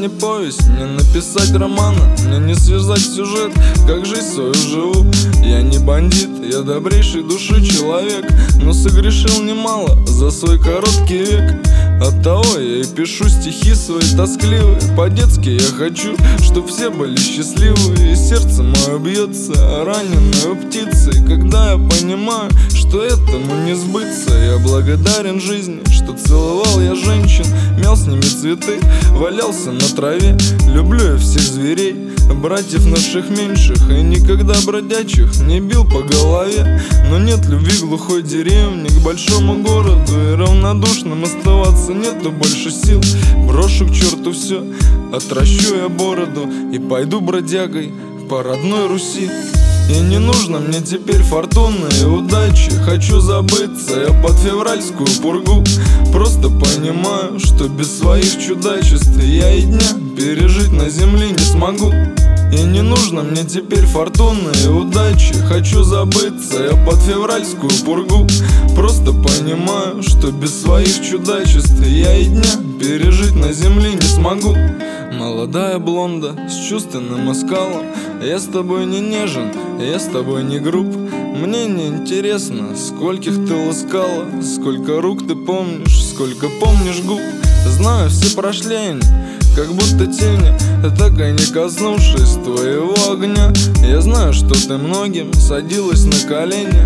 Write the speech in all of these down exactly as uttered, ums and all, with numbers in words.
не повесть, не написать романа, мне не связать сюжет, как жизнь свою живу. Я не бандит, я добрейшей души человек, но согрешил немало за свой короткий век. Оттого я и пишу стихи свои тоскливые. По-детски я хочу, чтоб все были счастливы. И сердце мое бьется раненой птицей, когда я понимаю, что этому не сбыться. Я благодарен жизни, что целовал я женщин, мял с ними цветы, валялся на траве. Люблю я всех зверей, братьев наших меньших, и никогда бродячих не бил по голове. Но нет любви глухой деревни к большому городу, и равнодушным оставаться нету больше сил. Брошу к черту все, отращу я бороду и пойду бродягой по родной Руси. И не нужно мне теперь фортуны и удачи, хочу забыться я под февральскую пургу. Просто понимаю, что без своих чудачеств я и дня пережить на земле не смогу. И не нужно мне теперь фортуны и удачи, хочу забыться я под февральскую пургу. Просто понимаю, что без своих чудачеств я и дня пережить на земле не смогу. Молодая блонда с чувственным оскалом, я с тобой не нежен, я с тобой не груб. Мне не интересно, скольких ты ласкала, сколько рук ты помнишь, сколько помнишь губ. Знаю все прошления, как будто тени, так и не коснувшись твоего огня. Я знаю, что ты многим садилась на колени,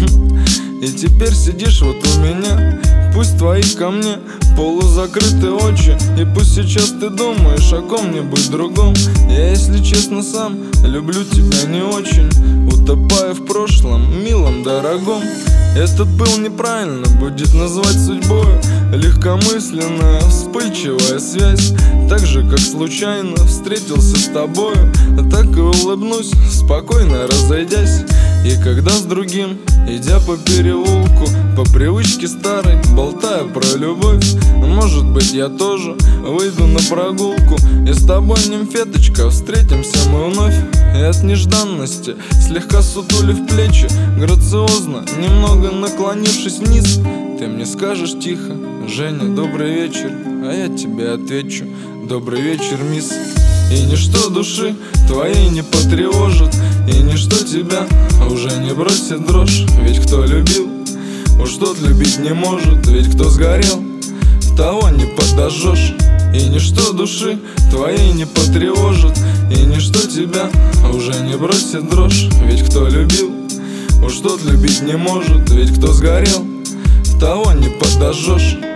и теперь сидишь вот у меня. Пусть твои ко мне полузакрыты очи, и пусть сейчас ты думаешь о ком-нибудь другом. Я, если честно, сам люблю тебя не очень, утопая в прошлом, милом, дорогом. Этот пыл неправильно будет назвать судьбою, легкомысленная, вспыльчивая связь. Так же, как случайно встретился с тобою, так и улыбнусь, спокойно разойдясь. И когда с другим, идя по переулку, по привычке старой, болтая про любовь, может быть, я тоже выйду на прогулку, и с тобой, нимфеточка, встретимся мы вновь. И от нежданности, слегка сутулив плечи, грациозно, немного наклонившись вниз, ты мне скажешь тихо: Женя, добрый вечер. А я тебе отвечу: добрый вечер, мисс. И ничто души твоей не потревожит, и ничто тебя уже не бросит дрожь. Ведь кто любил, уж тот любить не может, ведь кто сгорел, того не подожжешь. И ничто души твоей не потревожит, и ничто тебя уже не бросит дрожь. Ведь кто любил, уж тот любить не может, ведь кто сгорел, того не подожжешь.